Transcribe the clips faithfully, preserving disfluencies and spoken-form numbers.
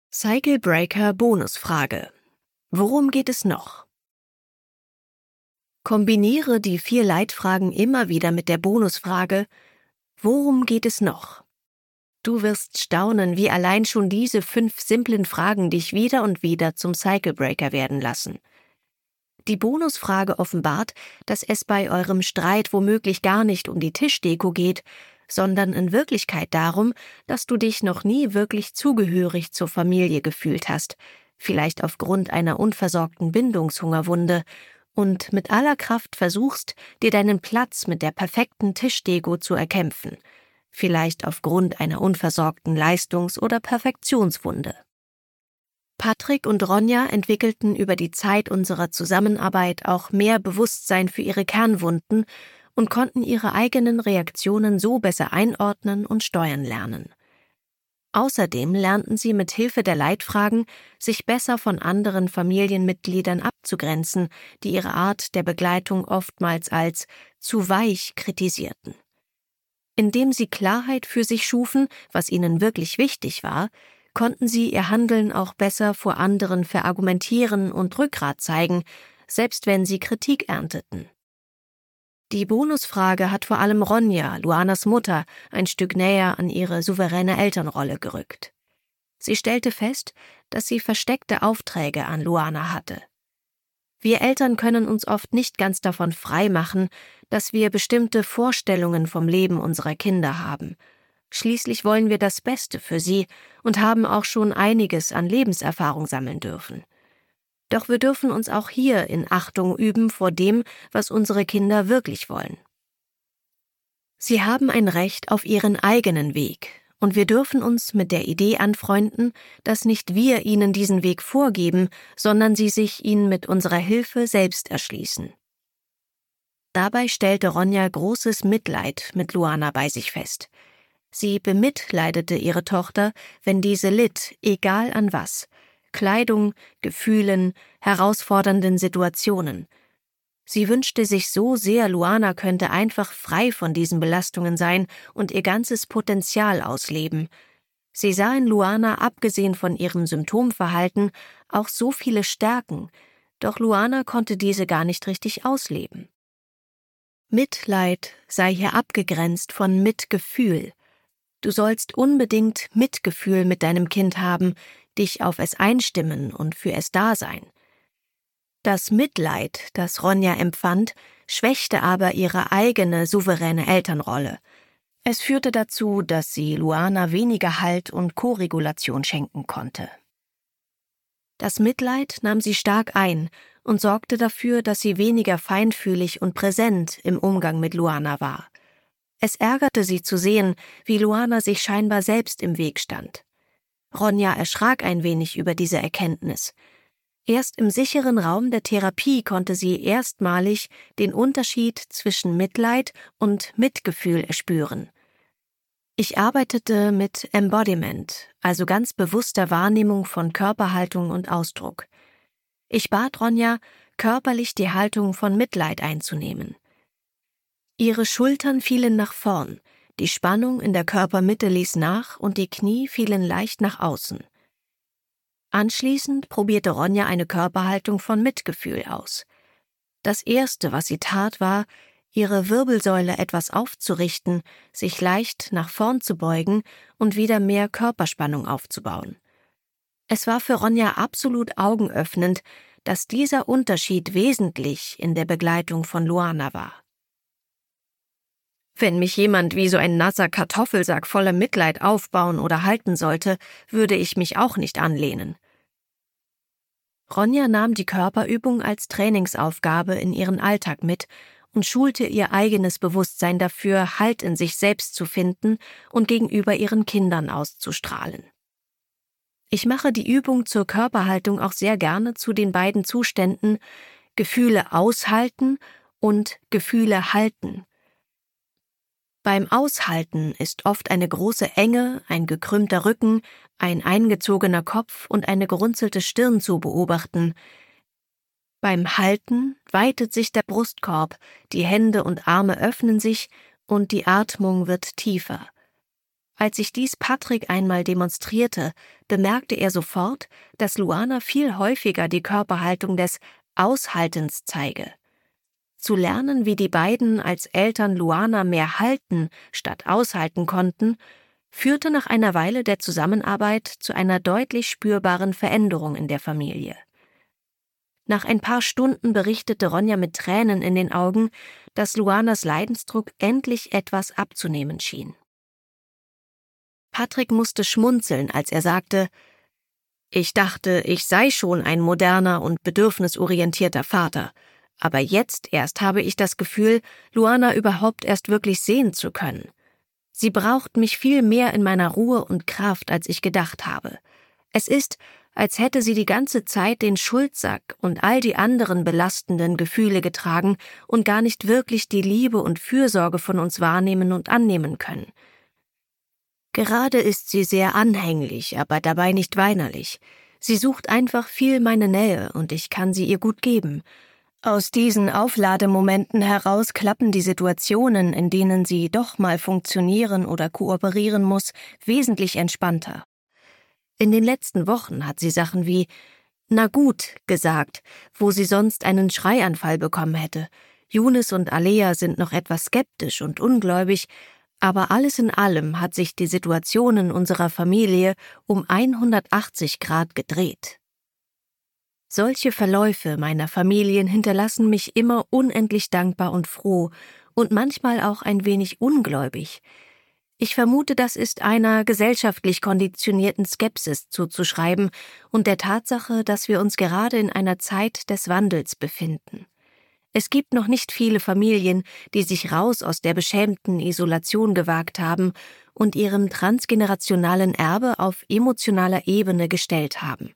Cycle Breaker Bonusfrage: Worum geht es noch? Kombiniere die vier Leitfragen immer wieder mit der Bonusfrage: Worum geht es noch? Du wirst staunen, wie allein schon diese fünf simplen Fragen dich wieder und wieder zum Cycle Breaker werden lassen. Die Bonusfrage offenbart, dass es bei eurem Streit womöglich gar nicht um die Tischdeko geht, sondern in Wirklichkeit darum, dass du dich noch nie wirklich zugehörig zur Familie gefühlt hast, vielleicht aufgrund einer unversorgten Bindungshungerwunde, und mit aller Kraft versuchst, dir deinen Platz mit der perfekten Tischdeko zu erkämpfen, vielleicht aufgrund einer unversorgten Leistungs- oder Perfektionswunde. Patrick und Ronja entwickelten über die Zeit unserer Zusammenarbeit auch mehr Bewusstsein für ihre Kernwunden und konnten ihre eigenen Reaktionen so besser einordnen und steuern lernen. Außerdem lernten sie mit Hilfe der Leitfragen, sich besser von anderen Familienmitgliedern abzugrenzen, die ihre Art der Begleitung oftmals als zu weich kritisierten. Indem sie Klarheit für sich schufen, was ihnen wirklich wichtig war, konnten sie ihr Handeln auch besser vor anderen verargumentieren und Rückgrat zeigen, selbst wenn sie Kritik ernteten. Die Bonusfrage hat vor allem Ronja, Luanas Mutter, ein Stück näher an ihre souveräne Elternrolle gerückt. Sie stellte fest, dass sie versteckte Aufträge an Luana hatte. Wir Eltern können uns oft nicht ganz davon frei machen, dass wir bestimmte Vorstellungen vom Leben unserer Kinder haben. Schließlich wollen wir das Beste für sie und haben auch schon einiges an Lebenserfahrung sammeln dürfen. Doch wir dürfen uns auch hier in Achtung üben vor dem, was unsere Kinder wirklich wollen. Sie haben ein Recht auf ihren eigenen Weg, und wir dürfen uns mit der Idee anfreunden, dass nicht wir ihnen diesen Weg vorgeben, sondern sie sich ihn mit unserer Hilfe selbst erschließen. Dabei stellte Ronja großes Mitleid mit Luana bei sich fest. Sie bemitleidete ihre Tochter, wenn diese litt, egal an was: Kleidung, Gefühlen, herausfordernden Situationen. Sie wünschte sich so sehr, Luana könnte einfach frei von diesen Belastungen sein und ihr ganzes Potenzial ausleben. Sie sah in Luana, abgesehen von ihrem Symptomverhalten, auch so viele Stärken, doch Luana konnte diese gar nicht richtig ausleben. Mitleid sei hier abgegrenzt von Mitgefühl. Du sollst unbedingt Mitgefühl mit deinem Kind haben, dich auf es einstimmen und für es da sein. Das Mitleid, das Ronja empfand, schwächte aber ihre eigene souveräne Elternrolle. Es führte dazu, dass sie Luana weniger Halt und Koregulation schenken konnte. Das Mitleid nahm sie stark ein und sorgte dafür, dass sie weniger feinfühlig und präsent im Umgang mit Luana war. Es ärgerte sie zu sehen, wie Luana sich scheinbar selbst im Weg stand. Ronja erschrak ein wenig über diese Erkenntnis. Erst im sicheren Raum der Therapie konnte sie erstmalig den Unterschied zwischen Mitleid und Mitgefühl erspüren. Ich arbeitete mit Embodiment, also ganz bewusster Wahrnehmung von Körperhaltung und Ausdruck. Ich bat Ronja, körperlich die Haltung von Mitleid einzunehmen. Ihre Schultern fielen nach vorn, die Spannung in der Körpermitte ließ nach und die Knie fielen leicht nach außen. Anschließend probierte Ronja eine Körperhaltung von Mitgefühl aus. Das Erste, was sie tat, war, ihre Wirbelsäule etwas aufzurichten, sich leicht nach vorn zu beugen und wieder mehr Körperspannung aufzubauen. Es war für Ronja absolut augenöffnend, dass dieser Unterschied wesentlich in der Begleitung von Luana war. Wenn mich jemand wie so ein nasser Kartoffelsack voller Mitleid aufbauen oder halten sollte, würde ich mich auch nicht anlehnen. Ronja nahm die Körperübung als Trainingsaufgabe in ihren Alltag mit und schulte ihr eigenes Bewusstsein dafür, Halt in sich selbst zu finden und gegenüber ihren Kindern auszustrahlen. Ich mache die Übung zur Körperhaltung auch sehr gerne zu den beiden Zuständen Gefühle aushalten und Gefühle halten. Beim Aushalten ist oft eine große Enge, ein gekrümmter Rücken, ein eingezogener Kopf und eine gerunzelte Stirn zu beobachten. Beim Halten weitet sich der Brustkorb, die Hände und Arme öffnen sich und die Atmung wird tiefer. Als ich dies Patrick einmal demonstrierte, bemerkte er sofort, dass Luana viel häufiger die Körperhaltung des Aushaltens zeige. Zu lernen, wie die beiden als Eltern Luana mehr halten statt aushalten konnten, führte nach einer Weile der Zusammenarbeit zu einer deutlich spürbaren Veränderung in der Familie. Nach ein paar Stunden berichtete Ronja mit Tränen in den Augen, dass Luanas Leidensdruck endlich etwas abzunehmen schien. Patrick musste schmunzeln, als er sagte: »Ich dachte, ich sei schon ein moderner und bedürfnisorientierter Vater, aber jetzt erst habe ich das Gefühl, Luana überhaupt erst wirklich sehen zu können. Sie braucht mich viel mehr in meiner Ruhe und Kraft, als ich gedacht habe. Es ist, als hätte sie die ganze Zeit den Schuldsack und all die anderen belastenden Gefühle getragen und gar nicht wirklich die Liebe und Fürsorge von uns wahrnehmen und annehmen können. Gerade ist sie sehr anhänglich, aber dabei nicht weinerlich. Sie sucht einfach viel meine Nähe und ich kann sie ihr gut geben. Aus diesen Auflademomenten heraus klappen die Situationen, in denen sie doch mal funktionieren oder kooperieren muss, wesentlich entspannter. In den letzten Wochen hat sie Sachen wie »Na gut« gesagt, wo sie sonst einen Schreianfall bekommen hätte. Younes und Alea sind noch etwas skeptisch und ungläubig, aber alles in allem hat sich die Situation in unserer Familie um hundertachtzig Grad gedreht. Solche Verläufe meiner Familien hinterlassen mich immer unendlich dankbar und froh und manchmal auch ein wenig ungläubig. Ich vermute, das ist einer gesellschaftlich konditionierten Skepsis zuzuschreiben und der Tatsache, dass wir uns gerade in einer Zeit des Wandels befinden. Es gibt noch nicht viele Familien, die sich raus aus der beschämten Isolation gewagt haben und ihrem transgenerationalen Erbe auf emotionaler Ebene gestellt haben.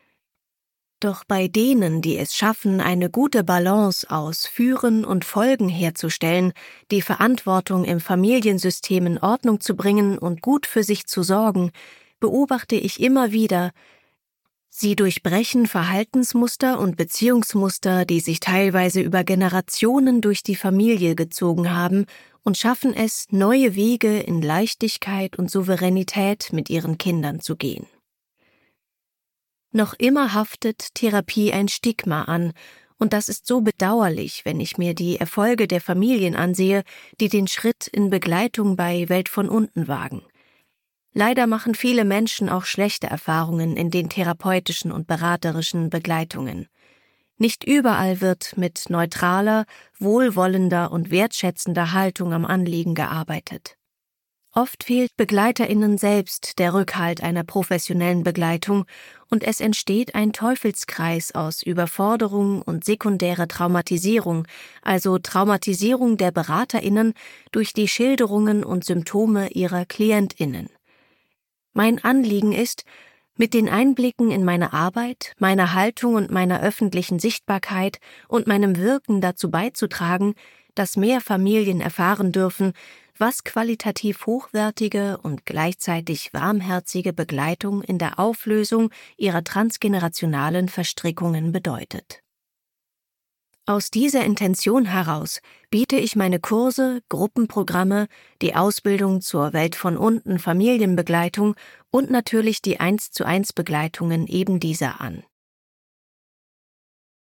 Doch bei denen, die es schaffen, eine gute Balance aus Führen und Folgen herzustellen, die Verantwortung im Familiensystem in Ordnung zu bringen und gut für sich zu sorgen, beobachte ich immer wieder, sie durchbrechen Verhaltensmuster und Beziehungsmuster, die sich teilweise über Generationen durch die Familie gezogen haben, und schaffen es, neue Wege in Leichtigkeit und Souveränität mit ihren Kindern zu gehen. Noch immer haftet Therapie ein Stigma an, und das ist so bedauerlich, wenn ich mir die Erfolge der Familien ansehe, die den Schritt in Begleitung bei Welt von unten wagen. Leider machen viele Menschen auch schlechte Erfahrungen in den therapeutischen und beraterischen Begleitungen. Nicht überall wird mit neutraler, wohlwollender und wertschätzender Haltung am Anliegen gearbeitet. Oft fehlt BegleiterInnen selbst der Rückhalt einer professionellen Begleitung und es entsteht ein Teufelskreis aus Überforderung und sekundärer Traumatisierung, also Traumatisierung der BeraterInnen durch die Schilderungen und Symptome ihrer KlientInnen. Mein Anliegen ist, mit den Einblicken in meine Arbeit, meiner Haltung und meiner öffentlichen Sichtbarkeit und meinem Wirken dazu beizutragen, dass mehr Familien erfahren dürfen, was qualitativ hochwertige und gleichzeitig warmherzige Begleitung in der Auflösung ihrer transgenerationalen Verstrickungen bedeutet. Aus dieser Intention heraus biete ich meine Kurse, Gruppenprogramme, die Ausbildung zur Welt von unten Familienbegleitung und natürlich die eins zu eins Begleitungen eben dieser an.